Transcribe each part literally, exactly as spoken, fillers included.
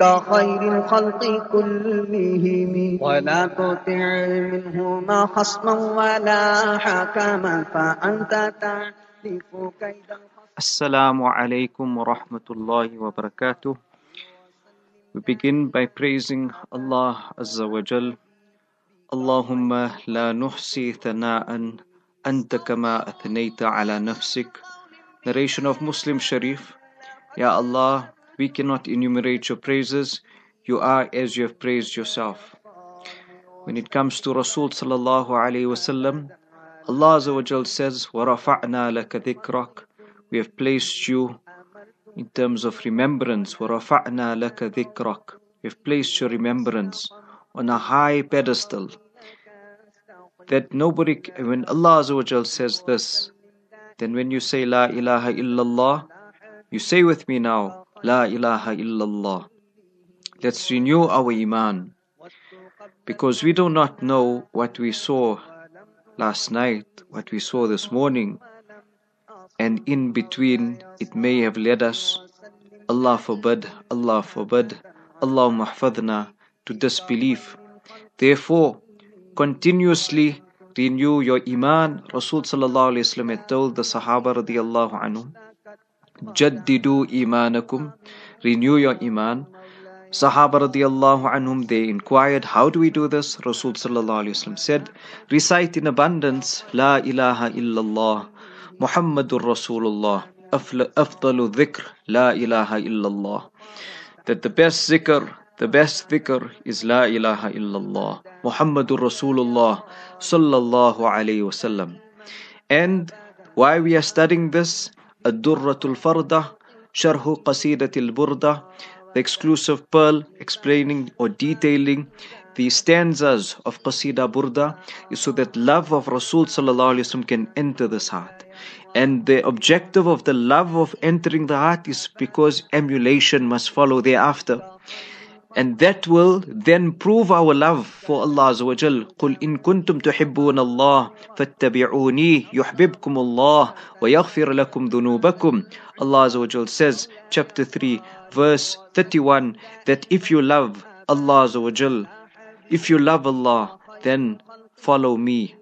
كخير الخلق كلهم ولا تطع منهما خصما ولا حكما فأنت تعرف كيد Assalamu alaikum wa rahmatullahi wa barakatuh. We begin by praising Allah Azza wa Jal. Allahumma la nuhsi thana'an anta kama athnayta ala nafsik. Narration of Muslim Sharif. Ya Allah, we cannot enumerate your praises. You are as you have praised yourself. When it comes to Rasul sallallahu alayhi wa sallam, Allah Azza wa Jal says, وَرَفَعْنَا لَكَ ذِكْرَكَ. We have placed you in terms of remembrance. وَرَفَعْنَا لَكَ ذِكْرَكَ. We have placed your remembrance on a high pedestal. That nobody, when Allah Azza wa Jal says this, then when you say La ilaha illallah, you say with me now, La ilaha illallah. Let's renew our iman. Because we do not know what we saw last night, what we saw this morning. And in between, it may have led us, Allah forbid, Allah forbid, Allahumma hafadhna, to disbelief. Therefore, continuously renew your iman. Rasul sallallahu alayhi wa sallam had told the Sahaba radiyallahu anhum, Jaddidu imanakum, renew your iman. Sahaba radiyallahu anhum, they inquired, how do we do this? Rasul sallallahu alayhi wa sallam said, recite in abundance, La ilaha illallah, Muhammadur Rasulullah, afdalu dhikr, La ilaha illallah. That the best zikr, the best dhikr is La ilaha illallah, Muhammadur Rasulullah, sallallahu alayhi wasallam. And why we are studying this? Ad-Durratul Farda, Sharhu Qasidatil Burda, the exclusive pearl explaining or detailing the stanzas of Qasida Burda, is so that love of Rasul sallallahu alayhi wasallam can enter this heart. And the objective of the love of entering the heart is because emulation must follow thereafter. And that will then prove our love for Allah Azza wa Jal. قُلْ إِن كُنْتُمْ تُحِبُّونَ اللَّهَ فَاتَّبِعُونِي يُحْبِبْكُمُ اللَّهُ وَيَغْفِرْ لَكُمْ ذُنُوبَكُمْ. Allah Azza wa Jal says, chapter three, verse thirty-one, that if you love Allah Azza wa Jal, if you love Allah, then follow me.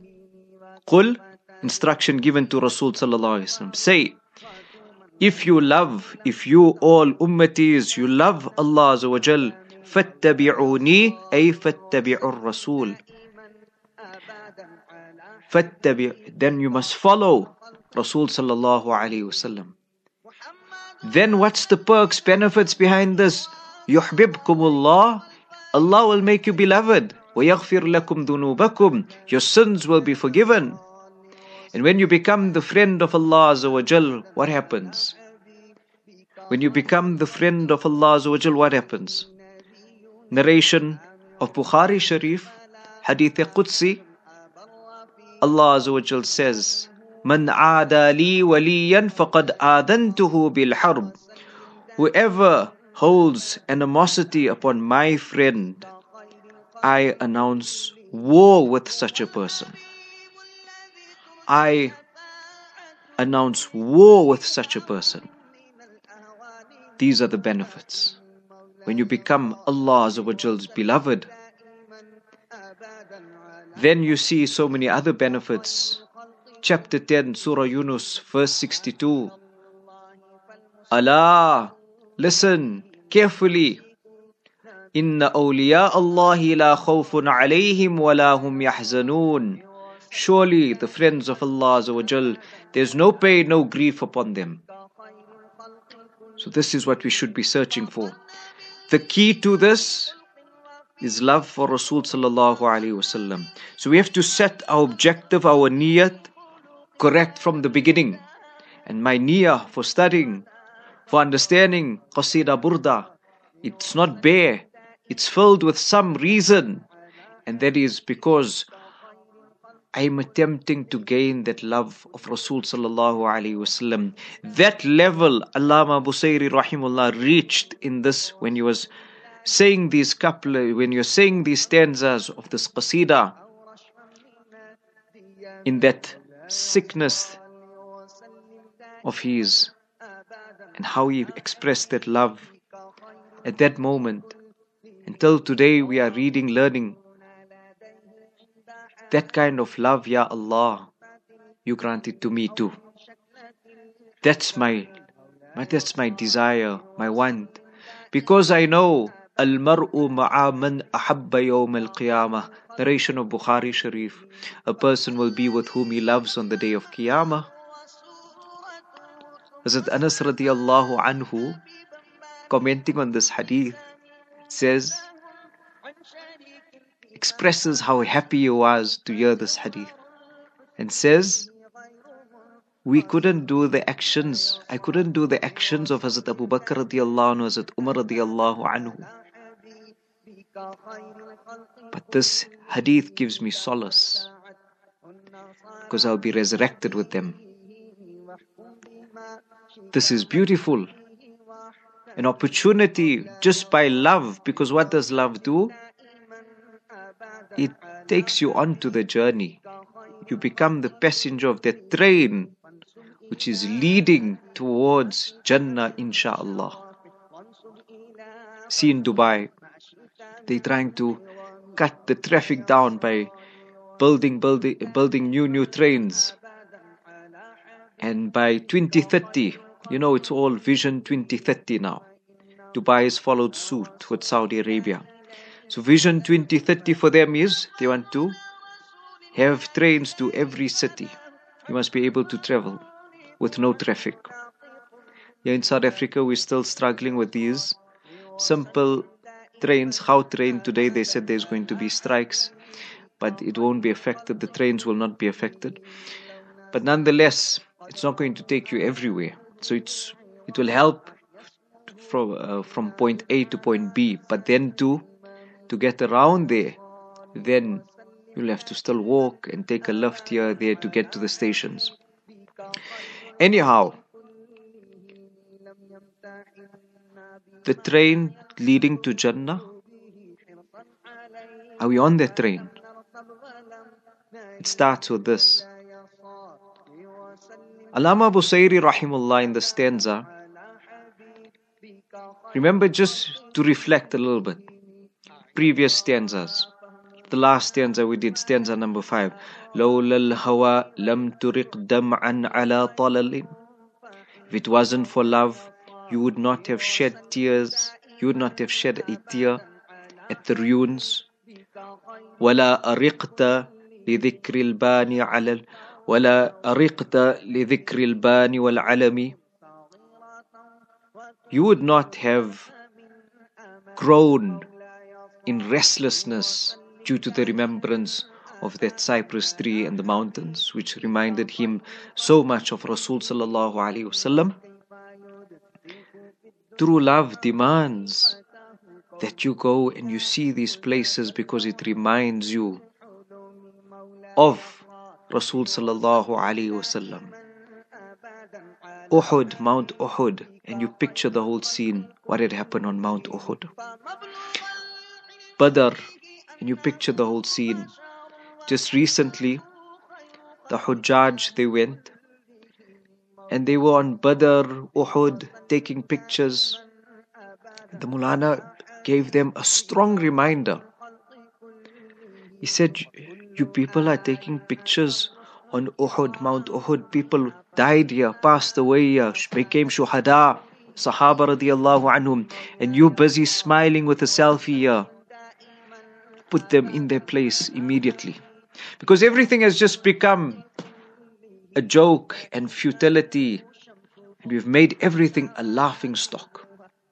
قُلْ, instruction given to Rasul sallallahu alayhi wa sallam. Say, if you love, if you all ummatis, you love Allah Azza wa Jal, فَاتَّبِعُونِي أي فَاتَّبِعُوا الرَّسُولِ. فَاتَّبِعُ, then you must follow Rasul sallallahu alayhi wa sallam. Then what's the perks, benefits behind this? يُحْبِبْكُمُ اللَّهُ, Allah will make you beloved. وَيَغْفِرْ لَكُمْ ذُنُوبَكُمْ, your sins will be forgiven. And when you become the friend of Allah Azza wa Jal, what happens? When you become the friend of Allah Azza wa Jal, what happens? Narration of Bukhari Sharif, Hadith Qudsi, Allah Azza wa Jal says, Man aada li waliyan faqad adantuhu bil harb. Whoever holds animosity upon my friend, I announce war with such a person. I announce war with such a person. These are the benefits. When you become Allah Azza wa Jal's beloved, then you see so many other benefits. Chapter ten, Surah Yunus, verse sixty-two. Allah, listen carefully. Inna awliya Allahi la khawfun alayhim wa la hum yahzanun. Surely the friends of Allah Azza wa Jal, there's no pain, no grief upon them. So this is what we should be searching for. The key to this is love for Rasul sallallahu alayhi wasallam. So we have to set our objective, our niyat, correct from the beginning. And my niyah for studying, for understanding Qasida Burda, it's not bare. It's filled with some reason. And that is because I am attempting to gain that love of Rasul sallallahu alaihi wasallam. That level Allama Busayri rahimullah reached in this when he was saying these couple, when you're saying these stanzas of this qasida, in that sickness of his and how he expressed that love. at that moment. Until today we are reading, learning. That kind of love, Ya Allah, you grant it to me too. That's my, my that's my desire, my want. Because I know Al-mar'u ma'a man ahabba yawm al-qiyamah. Narration of Bukhari Sharif. A person will be with whom he loves on the day of Qiyamah. Hazrat Anas radiallahu anhu, commenting on this hadith, says, expresses how happy he was to hear this hadith, and says, we couldn't do the actions, I couldn't do the actions of Hazrat Abu Bakr radiallahu anhu, Hazrat Umar radiallahu anhu. But this hadith gives me solace, because I'll be resurrected with them. This is beautiful. An opportunity just by love, because what does love do? It takes you onto the journey. You become the passenger of that train which is leading towards Jannah, inshaAllah. See in Dubai, they're trying to cut the traffic down by building, building, building new, new trains. And by twenty thirty, you know, it's all Vision twenty thirty now. Dubai has followed suit with Saudi Arabia. So Vision twenty thirty for them is, they want to have trains to every city. You must be able to travel with no traffic. Here in South Africa, we're still struggling with these simple trains. Gautrain today, they said there's going to be strikes, but it won't be affected. The trains will not be affected. But nonetheless, it's not going to take you everywhere. So it's it will help from uh, from point A to point B. But then to to get around there, then you'll have to still walk and take a lift here there to get to the stations. Anyhow, the train leading to Jannah, are we on that train? It starts with this. Allama Busayri rahimullah in the stanza, remember, just to reflect a little bit, previous stanzas. The last stanza we did, stanza number five. لَوْلَا الْهَوَى لَمْ تُرِقْ دَمْعًا عَلَى طَلَلٍ. If it wasn't for love, you would not have shed tears, you would not have shed a tear at the ruins. وَلَا أَرِقْتَ لِذِكْرِ الْبَانِ عَلَى وَلَا أَرِقْتَ لِذِكْرِ الْبَانِ وَالْعَلَمِ. You would not have grown in restlessness due to the remembrance of that cypress tree and the mountains, which reminded him so much of Rasul sallallahu alaihi wasallam. True love demands that you go and you see these places because it reminds you of Rasul sallallahu alaihi wasallam. Uhud, Mount Uhud, and you picture the whole scene, what had happened on Mount Uhud. Badr, and you picture the whole scene. Just recently, the Hujjaj, they went, and they were on Badr, Uhud, taking pictures. The Mulana gave them a strong reminder. He said, you people are taking pictures on Uhud, Mount Uhud. People died here, passed away here, became shuhada, Sahaba radiallahu anhum, and you busy smiling with a selfie here. Put them in their place immediately. Because everything has just become a joke and futility, and we've made everything a laughing stock.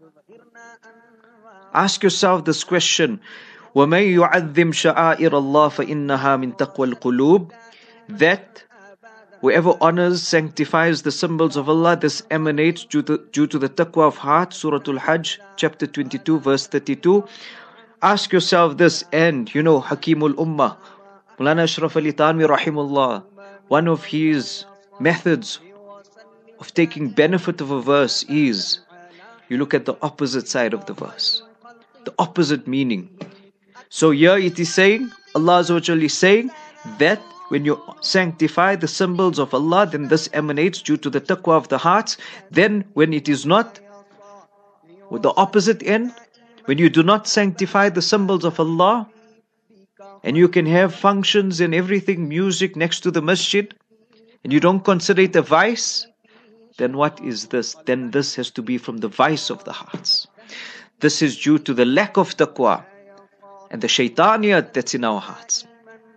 Ask yourself this question, وَمَن يُعَذِّمْ شَعَائِرَ اللَّهِ فَإِنَّهَا مِن تَقْوَى الْقُلُوبِ. That whoever honors, sanctifies the symbols of Allah, this emanates due to, due to the taqwa of heart. Surah Al-Hajj, chapter twenty-two, verse thirty-two. Ask yourself this, and you know, Hakimul Ummah, Mulana Ashraf Ali Thanwi rahimullah, one of his methods of taking benefit of a verse is, you look at the opposite side of the verse, the opposite meaning. So here it is saying, Allah Azza wa Jalla is saying that when you sanctify the symbols of Allah, then this emanates due to the taqwa of the hearts. Then when it is not, With the opposite end, when you do not sanctify the symbols of Allah, and you can have functions and everything, music next to the masjid, and you don't consider it a vice, then what is this? Then this has to be from the vice of the hearts. This is due to the lack of taqwa and the shaitaniyat that's in our hearts.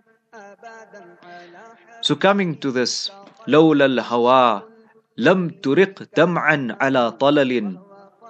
So coming to this, لولا الهوى لم ترق دمعا على طلل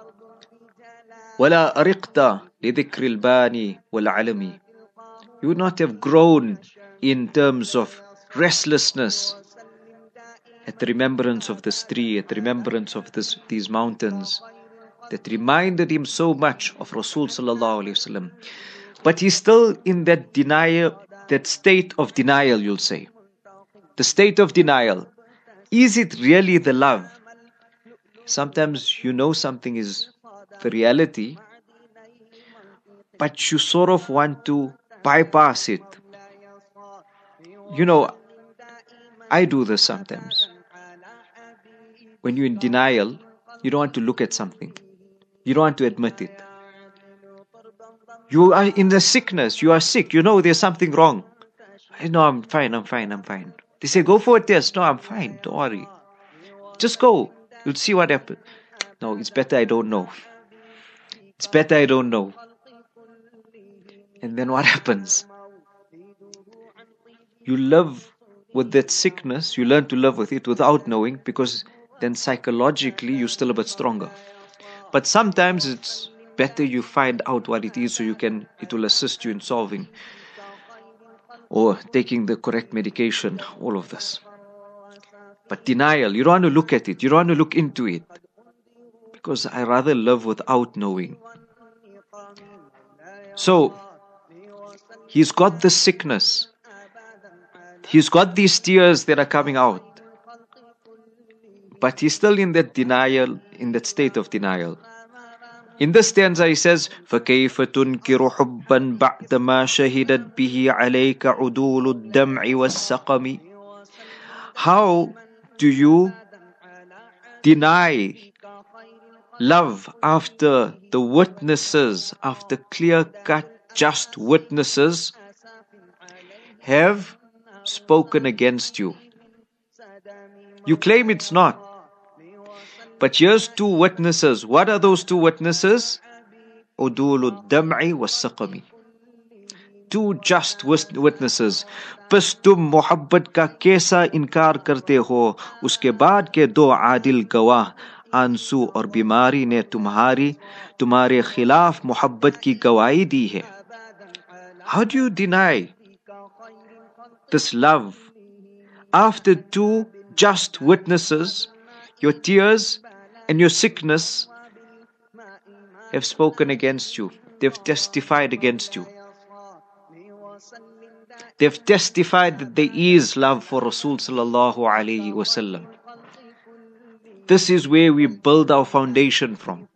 ولا أرقت لذكر الباني والعلم. You would not have grown in terms of restlessness at the remembrance of this tree, at the remembrance of this, these mountains that reminded him so much of Rasul sallallahu alaihi wasallam. But he's still in that denial, that state of denial, you'll say. The state of denial. Is it really the love? Sometimes you know something is the reality, but you sort of want to bypass it. You know, I do this sometimes. When you're in denial, you don't want to look at something. You don't want to admit it. You are in the sickness. You are sick. You know there's something wrong. I know I'm fine, I'm fine, I'm fine. They say, go for a test. No, I'm fine. Don't worry. Just go. You'll see what happens. No, it's better I don't know. It's better I don't know. And then what happens? You live with that sickness. You learn to live with it without knowing, because then psychologically you're still a bit stronger. But sometimes it's better you find out what it is so you can, it will assist you in solving or taking the correct medication, all of this. But denial, you don't want to look at it. You don't want to look into it. Because I rather live without knowing. So, he's got the sickness. He's got these tears that are coming out. But he's still in that denial, in that state of denial. In this stanza he says, فَكَيْفَ تُنْكِرُ حُبًّا بَعْدَ مَا شَهِدَتْ بِهِ عَلَيْكَ عُدُولُ الدَّمْعِ وَالسَّقَمِ. How do you deny love after the witnesses, after clear-cut, just witnesses have spoken against you? You claim it's not. But here's two witnesses. What are those two witnesses? Udul al-dam'i was-saqami. Two just witnesses. बस तुम मोहब्बत का कैसा इनकार करते हो, उसके बाद के दो आदिल गवाह आंसू और बीमारी ने तुम्हारी तुम्हारे खिलाफ मोहब्बत की गवाही दी है. How do you deny this love after two just witnesses, your tears and your sickness have spoken against you? They've testified against you. They've testified that there is love for Rasul sallallahu alayhi wasallam. This is where we build our foundation from.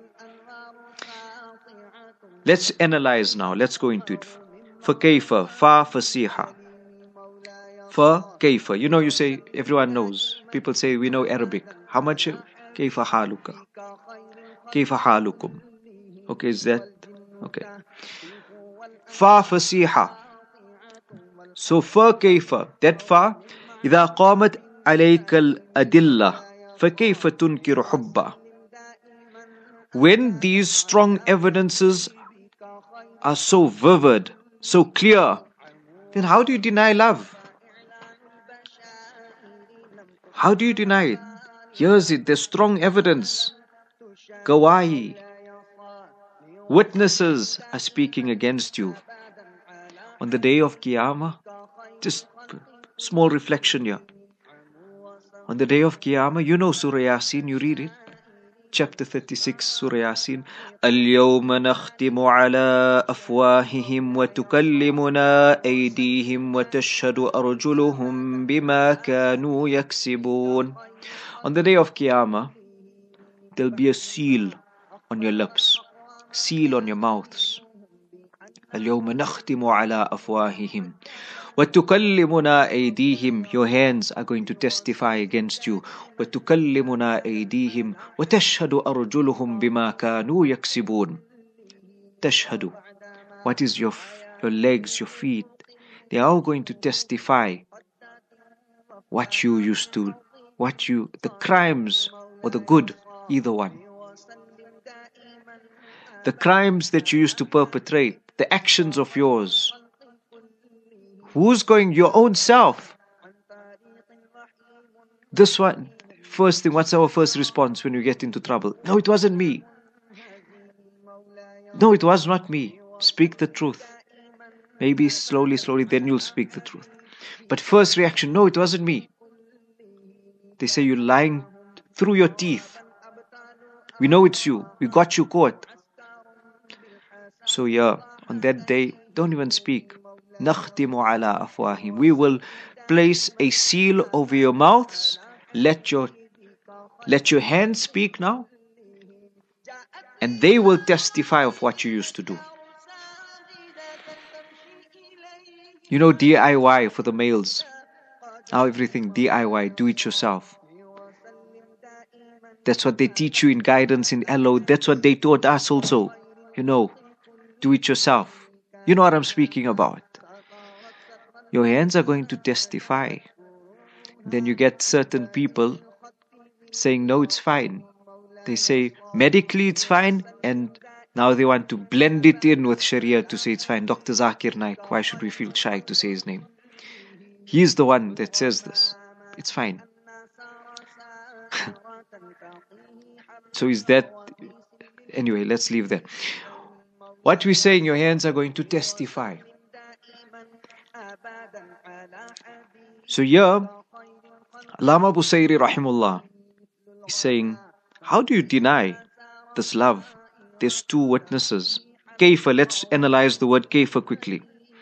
Let's analyze now. Let's go into it. فَكَيْفَ fa fasiha. Fa kaifa. You know, you say, everyone knows. People say, we know Arabic. How much? Kaifa haluka. Kaifa halukum. Okay, is that? Okay. Fa fasiha. So fa kaifa. That fa. إذا قامت عليك الأدلة فكيف تنكر حبا. When these strong evidences are so vivid, so clear, then how do you deny love? How do you deny it? Here's it, there's strong evidence. Gawahi. Witnesses are speaking against you. On the day of Qiyamah, just small reflection here. On the day of Qiyamah, you know Surah Yasin, you read it. Chapter thirty-six, Surah Yasin. اليوم نختم على أفواههم وتكلمنا أيديهم وتشهد أرجلهم بما كانوا يكسبون. On the day of Qiyamah, there'll be a seal on your lips, seal on your mouths. اليوم نختم على أفواههم وَتُكَلِّمُنَا أَيْدِيهِمْ. Your hands are going to testify against you. وَتُكَلِّمُنَا أَيْدِيهِمْ وَتَشْهَدُ أَرْجُلُهُمْ بِمَا كَانُوا يَكْسِبُونَ. Tashhadu. What is your, your legs, your feet? They are all going to testify what you used to, what you, the crimes or the good, either one. The crimes that you used to perpetrate, the actions of yours. Who's going? Your own self. This one, first thing, what's our first response when we get into trouble? No, it wasn't me. No, it was not me. Speak the truth. Maybe slowly, slowly, then you'll speak the truth. But first reaction, no, it wasn't me. They say you're lying through your teeth. We know it's you. We got you caught. So yeah, on that day, don't even speak. نَخْتِمُ عَلَىٰ أَفْوَاهِهِمْ. We will place a seal over your mouths. Let your, let your hands speak now. And they will testify of what you used to do. You know, D I Y for the males. Now everything D I Y, do it yourself. That's what they teach you in guidance in L O. That's what they taught us also. You know, do it yourself. You know what I'm speaking about. Your hands are going to testify. Then you get certain people saying, no, it's fine. They say, medically it's fine, and now they want to blend it in with Sharia to say it's fine. Doctor Zakir Naik, why should we feel shy to say his name? He's the one that says this. It's fine. So is that... Anyway, let's leave that. What we say in your hands are going to testify. So here, Allama Busayri Rahimullah is saying, how do you deny this love? There's two witnesses. Kayfa, let's analyze the word kayfa quickly.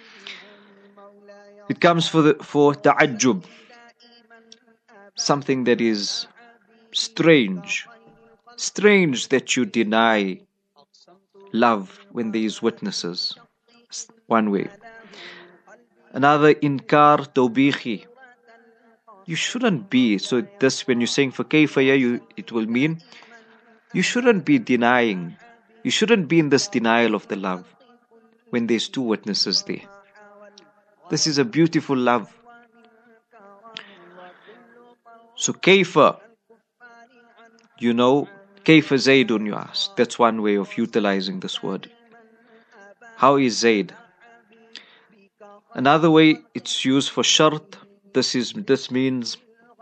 It comes for the for ta'ajjub, something that is strange. Strange that you deny love when there is witnesses. One way. Another, inkar tawbihi. You shouldn't be. So this, when you're saying for kayfa, you it will mean you shouldn't be denying. You shouldn't be in this denial of the love when there's two witnesses there. This is a beautiful love. So kayfa, you know, kayfa Zaydun, you ask. That's one way of utilizing this word. How is Zayd? Another way, it's used for shart. This is this means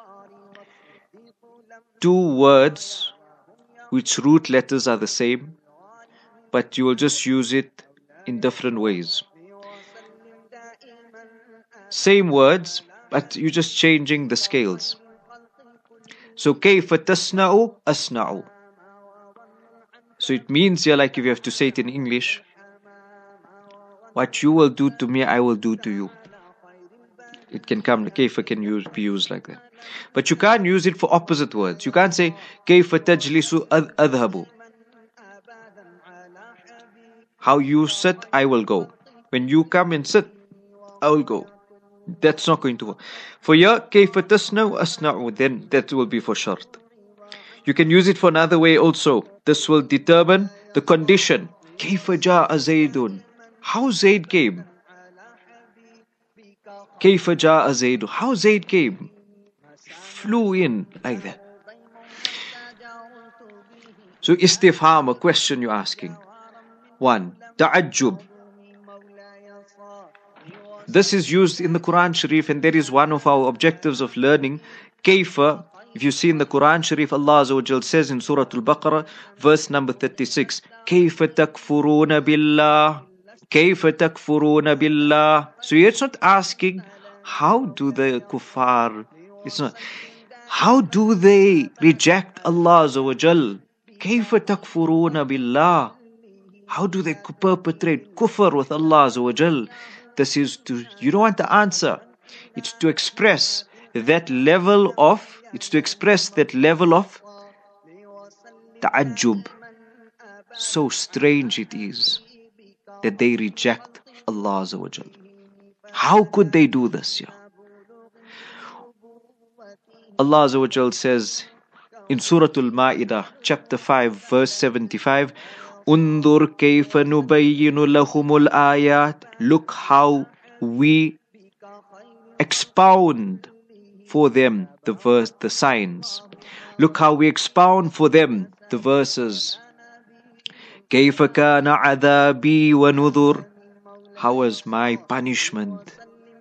two words which root letters are the same, but you will just use it in different ways. Same words, but you're just changing the scales. So kayfa tasna'u asna'u. So it means here, like if you have to say it in English, what you will do to me, I will do to you. It can come, kayfa can use, be used like that. But you can't use it for opposite words. You can't say, kayfa tajlisu adhabu. How you sit, I will go. When you come and sit, I will go. That's not going to work. For ya, kayfa tasna'u asna'u, then that will be for shart. You can use it for another way also. This will determine the condition. Kayfa ja'a Zaydun. How Zayd came. Kayfa ja'a Zayd. How Zayd came. Flew in like that. So istifham, a question you're asking. One, ta'ajjub. This is used in the Quran Sharif, and that is one of our objectives of learning. Kayfa, if you see in the Quran Sharif, Allah Azza wa Jal says in Surah Al-Baqarah, verse number thirty-six, Kayfa takfuruna billah. Kayfa takfuruna billah. So it's not asking, how do the kuffar, it's not, how do they reject Allah Azza wa Jal? Kayfa takfuruna billah. How do they perpetrate kufr with Allah Azza wa Jal? This is to, you don't want the answer. It's to express that level of, it's to express that level of ta'ajjub. So strange it is that they reject Allah Azza wa Jal. How could they do this? Yeah. Allah Azza wa Jal says in Surah Al-Ma'idah, chapter five, verse seventy-five, Undur kayfa nubayyinu lahumul ayat. Look how we expound for them the verse, the signs. Look how we expound for them the verses. كيف كان عذابي ونذر. How was my punishment?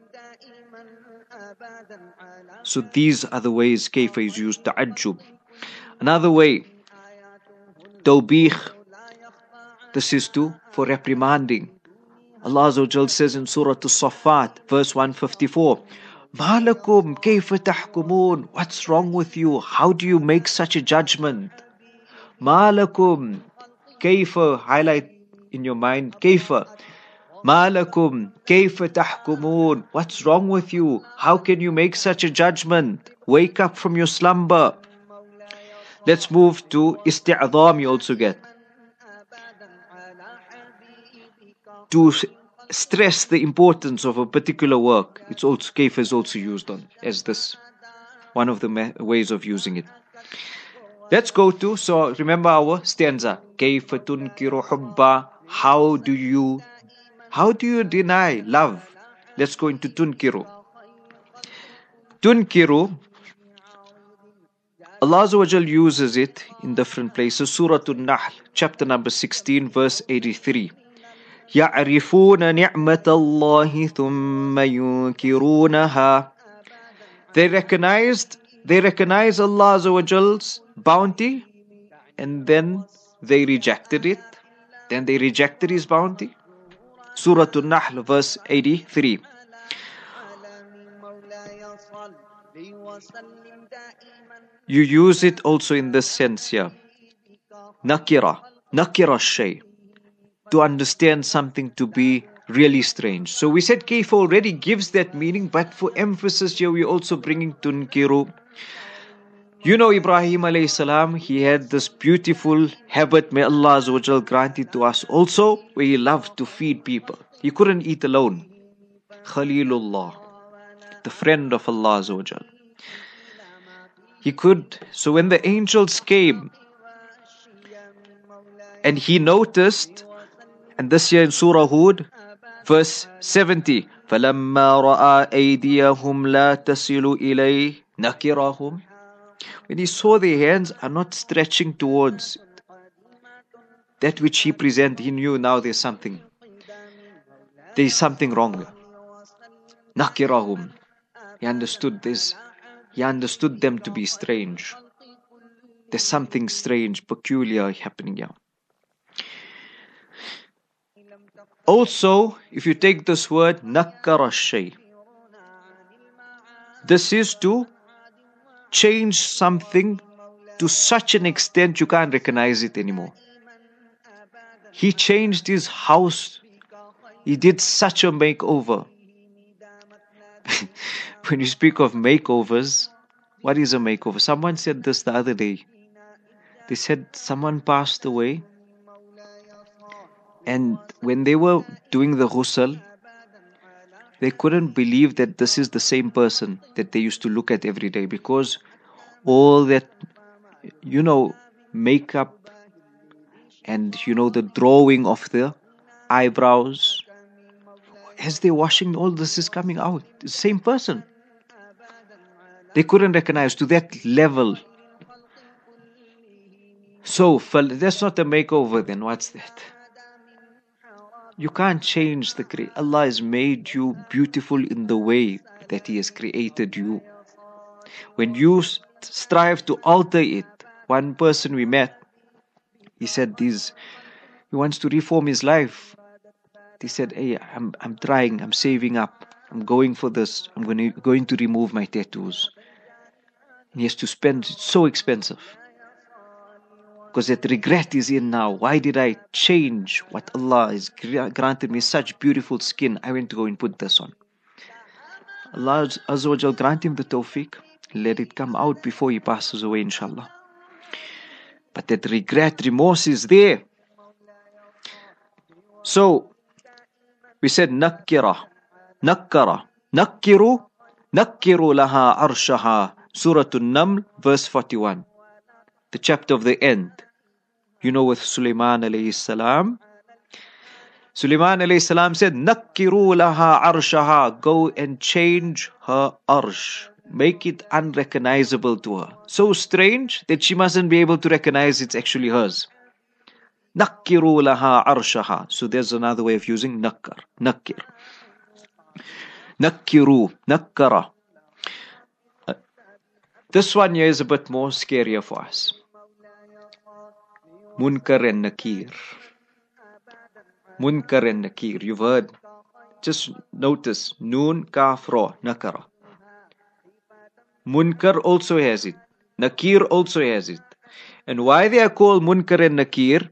So these are the ways كيف is used. تعجب. Another way, توبيخ. This is to for reprimanding. Allah Azza wa Jal says in Surah As-Saffat, verse one fifty-four, ما لكم كيف تحكمون. What's wrong with you? How do you make such a judgment? ما لكم كيف, highlight in your mind, كيف. ما لكم كيف تحكمون. What's wrong with you? How can you make such a judgment? Wake up from your slumber. Let's move to isti'adham. You also get to stress the importance of a particular work. It's also kayf is also used on as this one of the ways of using it. Let's go to, so remember our stanza. كيف تنكر حبا. How do you how do you deny love? Let's go into tunkiru. Tunkiru, Allah Azza wa Jal uses it in different places. Surah An-Nahl, chapter number sixteen, verse eighty-three. يعرفون نعمة الله ثم ينكرونها. They recognized, they recognize Allah Azza wa Jal's bounty, and then they rejected it. Then they rejected His bounty. Surah An-Nahl, verse eighty-three. You use it also in this sense here. Nakira, nakira shay. To understand something to be really strange. So we said kayf already gives that meaning, but for emphasis here we're also bringing tunkiru. You know Ibrahim alayhi salam, he had this beautiful habit, may Allah Azza wa Jal grant it to us also, where he loved to feed people. He couldn't eat alone. Khalilullah, the friend of Allah Azza wa Jal. He could, so when the angels came, and he noticed, and this year in Surah Hud, verse seventy, فَلَمَّا رَأَى أَيْدِيَهُمْ لَا تَصِلُ إِلَيْهِ نَكِرَهُمْ. When he saw their hands are not stretching towards that which he presented, he knew now there's something. There's something wrong. Nakirahum. He understood this. He understood them to be strange. There's something strange, peculiar happening here. Also, if you take this word, nakkara shay, this is to change something to such an extent you can't recognize it anymore. He changed his house. He did such a makeover. When you speak of makeovers, what is a makeover? Someone said this the other day. They said someone passed away, and when they were doing the ghusl, they couldn't believe that this is the same person that they used to look at every day, because all that, you know, makeup and, you know, the drawing of the eyebrows, as they're washing, all this is coming out. The same person. They couldn't recognize to that level. So, that's not a makeover then. What's that? You can't change the creation. Allah has made you beautiful in the way that He has created you. When you strive to alter it, one person we met, he said this, he wants to reform his life. He said, hey, I'm I'm trying, I'm saving up, I'm going for this, I'm going to, going to remove my tattoos. And he has to spend, it's so expensive. Because that regret is in now. Why did I change what Allah has granted me such beautiful skin? I went to go and put this on. Allah Azza wa Jal grant him the tawfiq. Let it come out before he passes away, inshallah. But that regret, remorse is there. So, we said nakira. Nakkara. Nakkiru. Nakkiru laha arshaha. Surah An-Naml, verse forty-one. The chapter of the end. You know, with Sulaiman alayhi salam. Sulaiman alayhi salam said, Nakkiru laha arshaha. Go and change her arsh. Make it unrecognizable to her. So strange that she mustn't be able to recognize it's actually hers. Nakkiru laha arshaha. So there's another way of using nakkar. Nakkir. Nakkiru. Nakkara. Uh, this one here is a bit more scarier for us. Munkar and Nakir. Munkar and Nakir. You've heard. Just notice. Noon, kaf, ra, nakara. Munkar also has it. Nakir also has it. And why they are called Munkar and Nakir?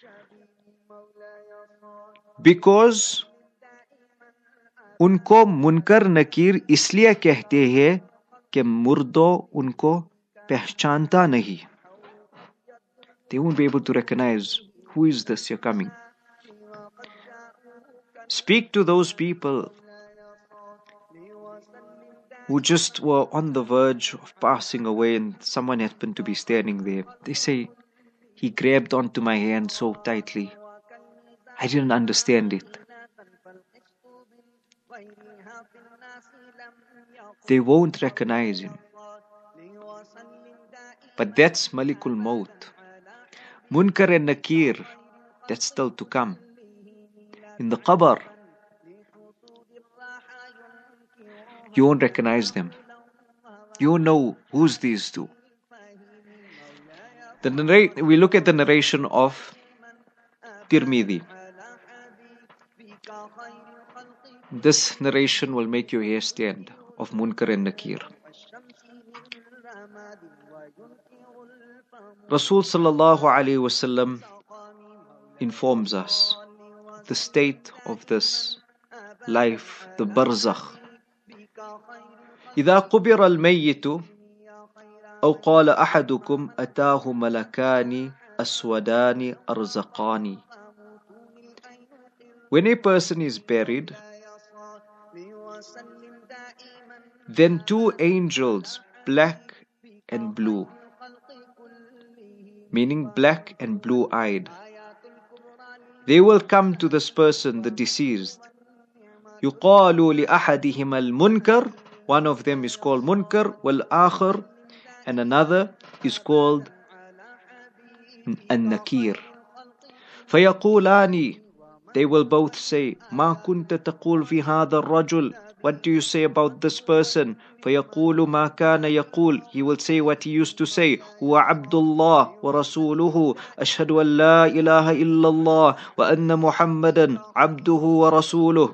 Because उनको मुनकर नकीर इसलिए कहते हैं कि मुर्दो उनको पहचानता नहीं. They won't be able to recognize who is this you're coming. Speak to those people who just were on the verge of passing away and someone happened to be standing there. They say, he grabbed onto my hand so tightly. I didn't understand it. They won't recognize him. But that's Malikul Maut. Munkar and Nakir, that's still to come. In the qabr, you won't recognize them. You won't know who's these two. The narrate, we look at the narration of Tirmidhi. This narration will make your hair stand of Munkar and Nakir. Rasul sallallahu alayhi wasallam informs us the state of this life, the barzakh. إذا قبر الميت أو قال أحدكم أتاه ملكان أسودان أرزقاني. When a person is buried, then two angels, black and blue, meaning black and blue-eyed, they will come to this person, the deceased. يقال لأحدهما المنكر. One of them is called Munkar, والآخر, and another is called An-Nakir. فيقولان, they will both say, ما كنت تقول في هذا الرجل. What do you say about this person? فيقول ما كان يقول. He will say what he used to say. هو عبد الله ورسوله أشهد أن لا إله إلا الله وأن محمدا عبده ورسوله.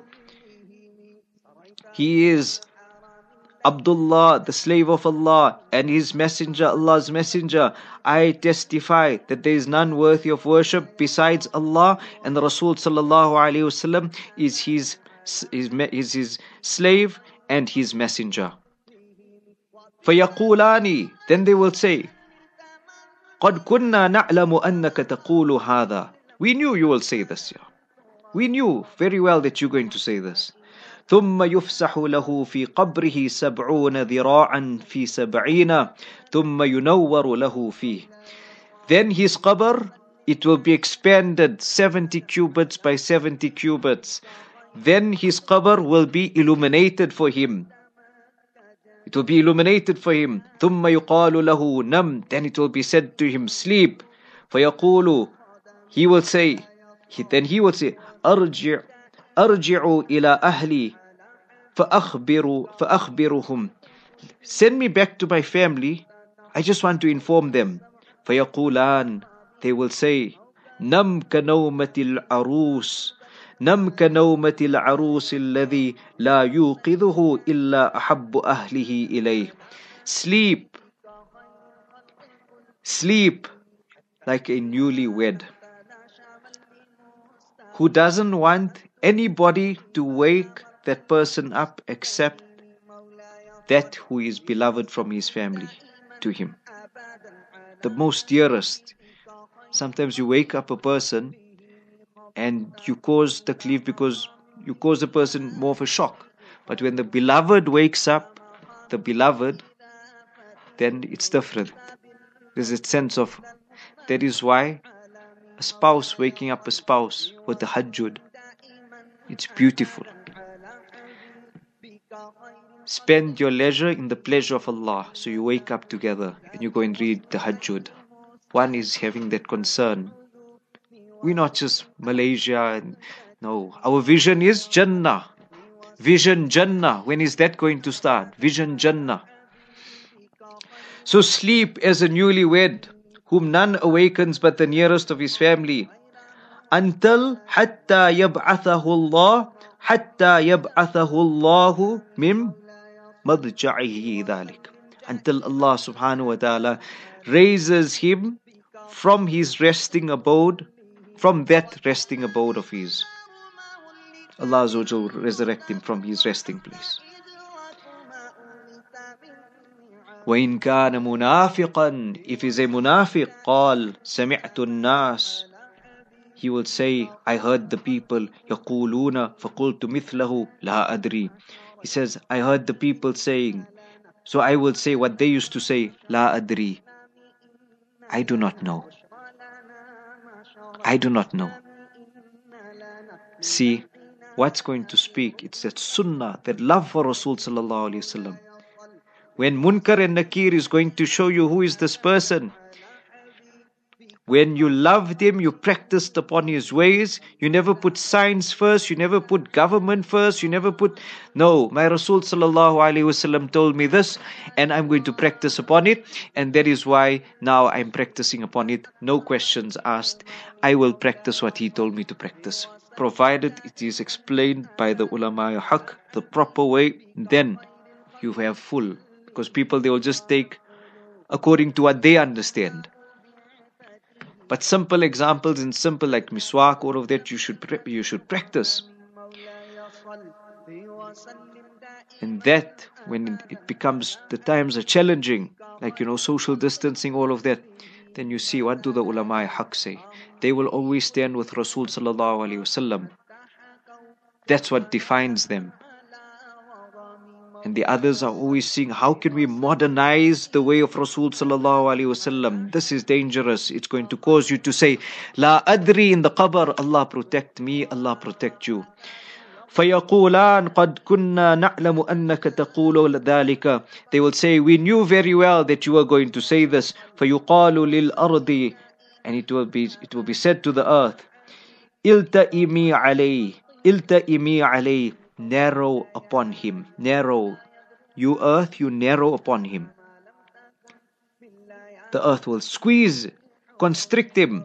He is Abdullah, the slave of Allah, and his messenger, Allah's messenger. I testify that there is none worthy of worship besides Allah, and the Rasul sallallahu alaihi wasallam is his, his, is his slave and his messenger. فَيَقُولَانِ, then they will say, قَدْ كُنَّا نَعْلَمُ أَنَّكَ تَقُولُ هَذَا. We knew you will say this. Yeah. We knew very well that you're going to say this. ثم يفسح له في قبره سبعون ذراعا في سبعين ثم ينور له فيه. Then his qabr, it will be expanded seventy cubits by seventy cubits. Then his qabr will be illuminated for him. It will be illuminated for him. ثم يقال له نم. Then it will be said to him, sleep. فيقول, he will say, he, then he will say, أرجع أرجع إلى أهلي فأخبر فأخبرهم. Send me back to my family. I just want to inform them. فيقولان, they will say, نم كنومة العروس نم كنومة العروس الذي لا يوقظه إلا أحب أهله إليه. Sleep, sleep like a newlywed who doesn't want anybody to wake that person up except that who is beloved from his family to him, the most dearest. Sometimes you wake up a person and you cause taklif because you cause the person more of a shock. But when the beloved wakes up, the beloved, then it's different. There's a sense of, that is why a spouse waking up a spouse with the tahajjud, it's beautiful. Spend your leisure in the pleasure of Allah. So you wake up together and you go and read the tahajjud. One is having that concern. We're not just Malaysia. And, no, our vision is Jannah. Vision Jannah. When is that going to start? Vision Jannah. So sleep as a newlywed, whom none awakens but the nearest of his family, until hatta yab'athahu Allah, hatta yab'athahu Allahu mim madja'ihi dhalik. Until Allah subhanahu wa ta'ala raises him from his resting abode, from that resting abode of his. Allah Azza wa Jal will resurrect him from his resting place. وَإِنْ كَانَ مُنَافِقًا, if he's a munafiq, قَالْ سَمِعْتُ النَّاسِ, he will say, I heard the people, يَقُولُونَ فَقُلْتُ مِثْلَهُ لَا أَدْرِي. He says, I heard the people saying, so I will say what they used to say, لَا أَدْرِي. I do not know. I do not know. See, what's going to speak? It's that sunnah, that love for Rasul sallallahu alayhi wasallam. When Munkar and Nakir is going to show you who is this person, when you loved him, you practiced upon his ways, you never put science first, you never put government first, you never put, no, my Rasul sallallahu alayhi wasallam told me this, and I'm going to practice upon it, and that is why now I'm practicing upon it. No questions asked. I will practice what he told me to practice, provided it is explained by the ulama haq, the proper way. Then you have full, because people, they will just take according to what they understand. But simple examples and simple like miswak, all of that you should you should practice. And that, when it becomes, the times are challenging, like, you know, social distancing, all of that, then you see, what do the ulama haq say? They will always stand with Rasul sallallahu alaihi wasallam. That's what defines them. And the others are always seeing, how can we modernize the way of Rasul sallallahu alaihi wasallam? This is dangerous. It's going to cause you to say, La adri in the qabr, Allah protect me, Allah protect you. فَيَقُولَانْ قَدْ كُنَّا نَعْلَمُ أَنَّكَ تَقُولُ ذَلِكَ. They will say, we knew very well that you are going to say this. فَيُقَالُ لِلْأَرْضِ, and it will be it will be said to the earth, إِلْتَئِمِي عَلَيْهِ إِلْتَئِمِي عَلَيْهِ, narrow upon him, narrow. You earth, you narrow upon him. The earth will squeeze, constrict him.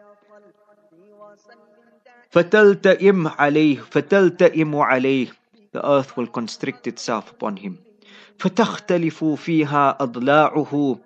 فَتَلْتَئِمْ عَلَيْهِ فَتَلْتَئِمُ عَلَيْهِ, the earth will constrict itself upon him. فَتَخْتَلِفُ فِيهَا أَضْلَاعُهُ,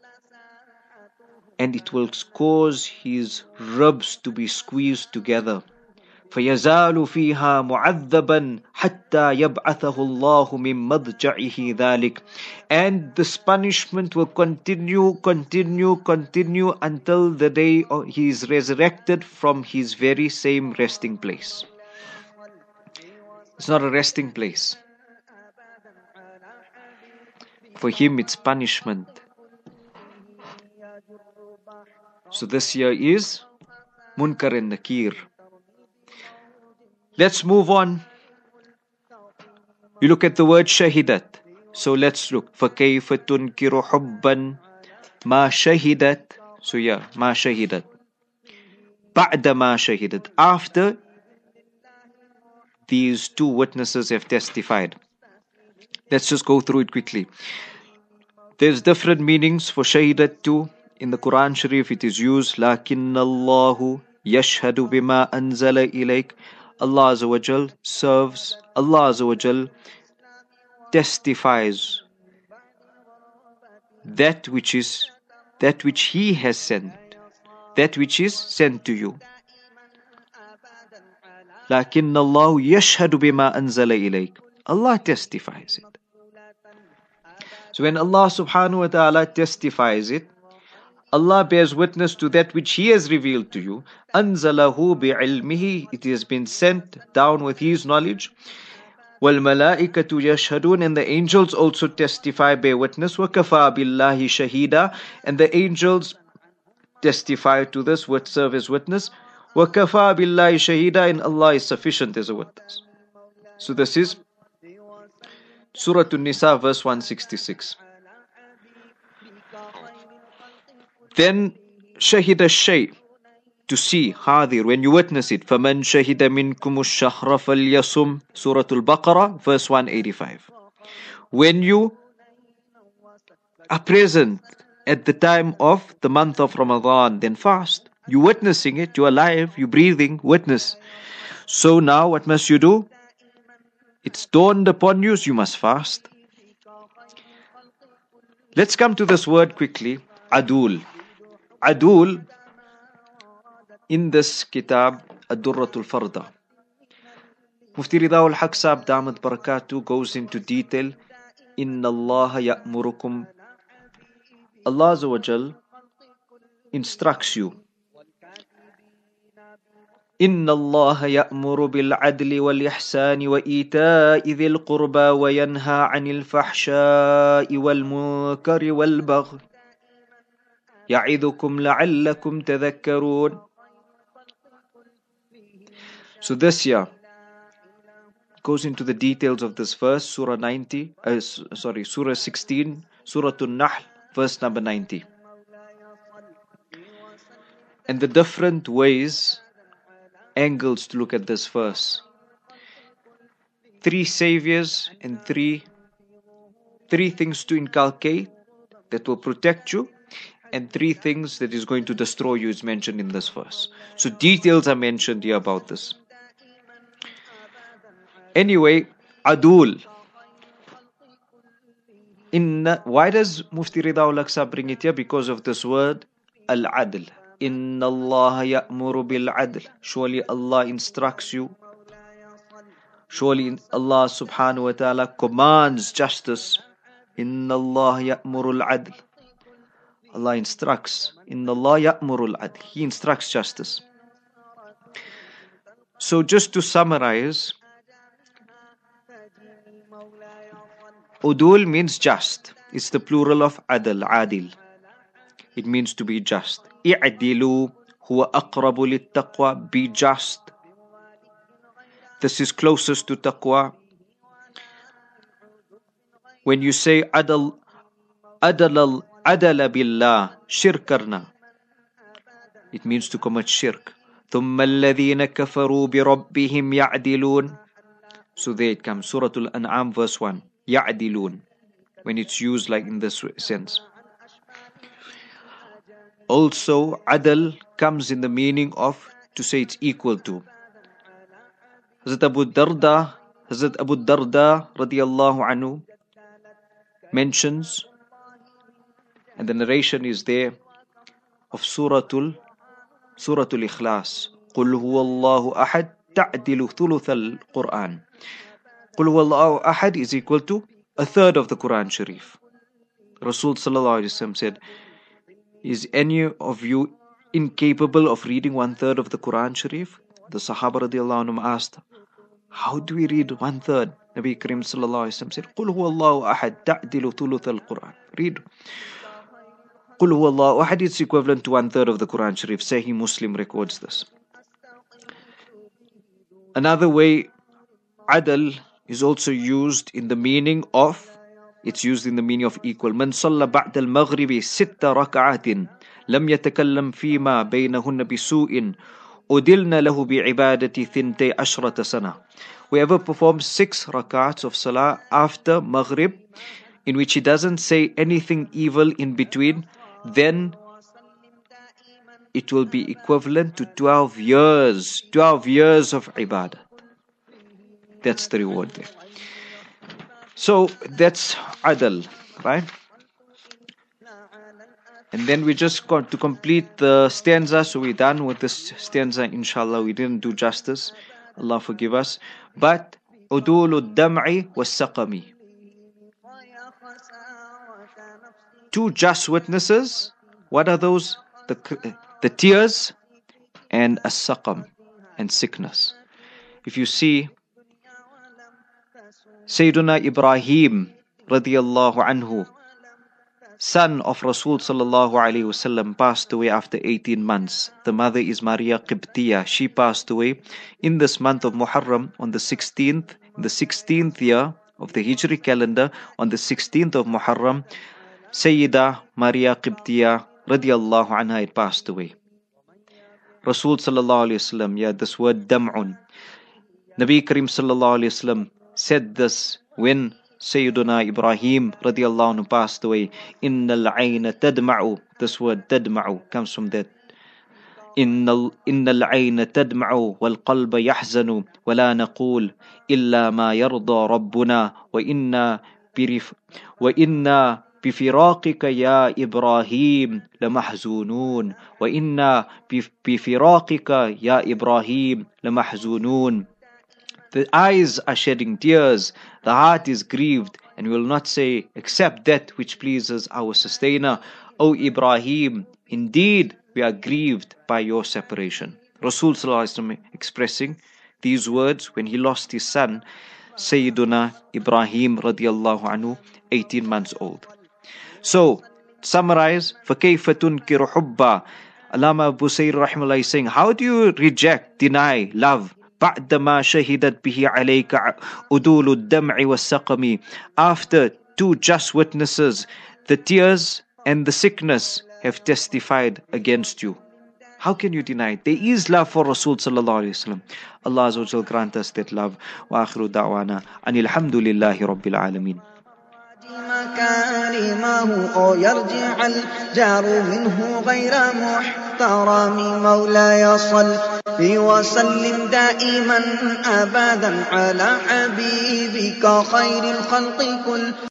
and it will cause his ribs to be squeezed together. فَيَزَالُ فِيهَا مُعَذَّبًا حَتَّى يَبْعَثَهُ اللَّهُ مِن مَضْجَعِهِ ذَلِكَ, and this punishment will continue, continue, continue until the day he is resurrected from his very same resting place. It's not a resting place. For him it's punishment. So this year is Munkar and Nakir. Let's move on. You look at the word shahidat. So let's look. فَكَيْفَ تُنْكِرُ حُبًّا مَا شَهِدَتْ. So yeah, مَا شَهِدَتْ. بَعْدَ مَا شَهِدَتْ. After these two witnesses have testified. Let's just go through it quickly. There's different meanings for shahidat too. In the Quran Sharif it is used, لَكِنَّ اللَّهُ يَشْهَدُ بِمَا أَنزَلَ إِلَيْكَ. Allah Azza wa Jal serves, Allah Azza wa Jal testifies that which is, that which He has sent, that which is sent to you. لَكِنَّ اللَّهُ يَشْهَدُ بِمَا أَنزَلَ إِلَيْكَ. Allah testifies it. So when Allah subhanahu wa ta'ala testifies it, Allah bears witness to that which He has revealed to you. أَنزَلَهُ بِعِلْمِهِ, it has been sent down with His knowledge. وَالْمَلَائِكَةُ يَشْهَدُونَ, and the angels also testify, bear witness. وَكَفَى بِاللَّهِ شَهِيدًا, and the angels testify to this, would serve as witness. وَكَفَى بِاللَّهِ شَهِيدًا, and Allah is sufficient as a witness. So this is Surah An-Nisa, verse one sixty-six. Then shahid al-shay, to see, hadir, when you witness it. فَمَنْ شَهِدَ مِنْكُمُ الشَّهْرَ فَلْيَصُمْ, Surah Al-Baqarah, verse one eighty-five. When you are present at the time of the month of Ramadan, then fast. You're witnessing it, you're alive, you're breathing, witness. So now what must you do? It's dawned upon you, so you must fast. Let's come to this word quickly, adul. Adul, in this kitab, Ad-Durratul Farda, Mufti Rida al-Haq Sahib Damat Barakatuh goes into detail. Inna Allah ya'murukum, Allah Azza wa Jal instructs you. Inna Allah ya'muru bil adli wal ihsani wa ita'i dhil qurba wa yanha 'anil fahsha'i wal munkari wal baghi ya'idukum la'allakum tadhakkarun. So this year goes into the details of this verse, Surah ninety, uh, sorry, Surah sixteen, Surah An-Nahl, verse number ninety. And the different ways, angles to look at this verse. Three saviors and three, three things to inculcate that will protect you, and three things that is going to destroy you is mentioned in this verse. So details are mentioned here about this. Anyway, adul. In, why does Mufti Rida al-Haq Sahib bring it here? Because of this word, al-adl. Inna Allah ya'muru bil adl. Surely Allah instructs you. Surely Allah subhanahu wa ta'ala commands justice. Inna Allah ya'muru al-adl. Allah instructs. Inna Allah ya'muru al-adl. He instructs justice. So just to summarize, udul means just. It's the plural of adl, adil. It means to be just. I'dilu huwa aqrabu lit-taqwa, be just. This is closest to taqwa. When you say adal, adal, adala billah, shirk karna, it means to commit shirk. ثُمَّ الَّذِينَ كَفَرُوا بِرَبِّهِمْ يَعْدِلُونَ. So there it comes, Surah Al-An'am, verse one. يَعْدِلُونَ, when it's used like in this sense. Also, adal comes in the meaning of to say it's equal to. Hazrat Abu Darda, Hazrat Abu Darda radiyallahu anhu mentions, and the narration is there, of Suratul Suratul Ikhlas. قُلْ هُوَ اللَّهُ أَحَدٌ تَعْدِلُ ثُلُثَ الْقُرْآنِ. قُلْ هُوَ اللَّهُ أَحَدٌ is equal to a third of the Quran Sharif. Rasul sallallahu alaihi wasallam said, is any of you incapable of reading one third of the Quran Sharif? The Sahaba radiallahu anhum asked, how do we read one third? Nabi Karim sallallahu alaihi wasallam said, قُلْ هُوَ اللَّهُ أَحَدٌ تَعْدِلُ ثُلُثَ الْقُرْآنِ. Read. قُلْ هُوَ اللَّهُ أَحَدٌ is equivalent to one third of the Quran Sharif. Sahih Muslim records this. Another way, adal is also used in the meaning of, it's used in the meaning of equal. من صلى بعد المغرب ست ركعات لم يتكلم فيما بينهن بسوء أدلنا له بعبادة ثنتي عشرة سنة. Whoever performs six rakats of salah after maghrib, in which he doesn't say anything evil in between, then it will be equivalent to twelve years, twelve years of ibadat. That's the reward there. So that's adal, right? And then we just got to complete the stanza. So we're done with this stanza, inshallah. We didn't do justice. Allah forgive us. But udul dam'i was saqami. Two just witnesses. What are those? The, the tears and as-saqam, and sickness. If you see, Sayyiduna Ibrahim radiyallahu anhu, son of Rasul sallallahu alaihi wasallam, passed away after eighteen months. The mother is Maria Qibtiyah. She passed away in this month of Muharram on the sixteenth, in the sixteenth year of the Hijri calendar, on the sixteenth of Muharram. Sayyida Maria Qibtiyah radiyallahu anha had passed away. Rasul sallallahu alaihi wasallam, yeah, this word dam'un. Nabi Karim sallallahu alaihi wasallam said this when Sayyiduna Ibrahim radiallahu anhu passed away. Innal ayna tadma'u. This word tadma'u comes from that. Innal innal ayna tadma'u wal qalba yahzanu wa la naqul illa ma yarda rabbuna wa inna birif wa inna بفراقك يا إبراهيم لمحزونون وإنا بفراقك يا إبراهيم لمحزونون. The eyes are shedding tears, the heart is grieved, and we will not say except that which pleases our sustainer. O Ibrahim, indeed we are grieved by your separation. Rasul sallallahu alaihi wasallam expressing these words when he lost his son, Sayyiduna Ibrahim radiallahu anhu, eighteen months old. So, summarize, فَكَيْفَ تُنْكِرُ حُبَّا. Allama Busayri rahimahullah is saying, how do you reject, deny love? بعدما شهدت به عليك أدول الدمع والسقم. After two just witnesses, the tears and the sickness, have testified against you. How can you deny it? There is love for Rasul sallallahu alaihi wasallam. Allah Azza wa Jal grant us that love. Wa akhiru da'wana anil hamdulillahi rabbil alameen. مكارمه أو يرجع الجار منه غير محترم. مولاي صل وسلم دائما أبدا على حبيبك خير الخلق كل